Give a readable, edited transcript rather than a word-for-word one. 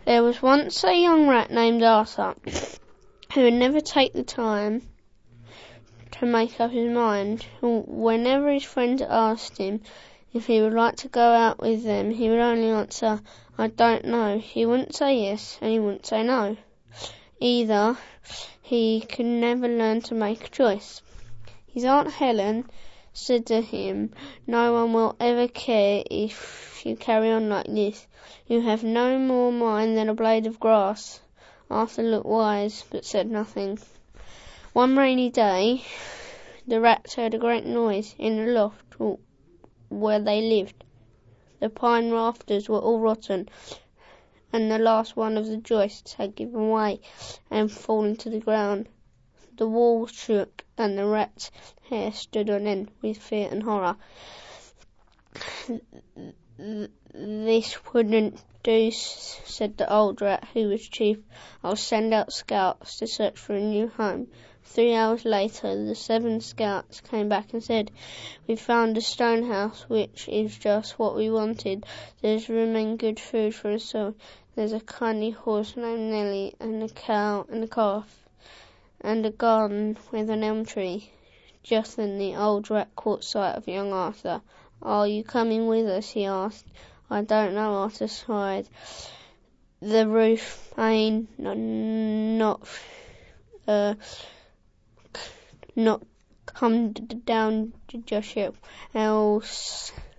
There was once a young rat named Arthur, who would never take the time to make up his mind. Whenever his friends asked him if he would like to go out with them, he would only answer, "I don't know." He wouldn't say yes, and he wouldn't say no. Either he could never learn to make a choice. His Aunt Helen said to him, "No one will ever care if you carry on like this. You have no more mind than a blade of grass." Arthur looked wise, but said nothing. One rainy day, the rats heard a great noise in the loft where they lived. The pine rafters were all rotten, and the last one of the joists had given way and fallen to the ground. The walls shook, and the rat's hair stood on end with fear and horror. "This wouldn't do," said the old rat, who was chief. "I'll send out scouts to search for a new home." 3 hours later, the 7 scouts came back and said, "We've found a stone house, which is just what we wanted. There's room and good food for us all. There's a kindly horse named Nelly, and a cow and a calf, and a garden with an elm tree." Just then the old rat caught sight of young Arthur. "Are you coming with us?" he asked. "I don't know," Arthur sighed. "The roof ain't not come down just yet, else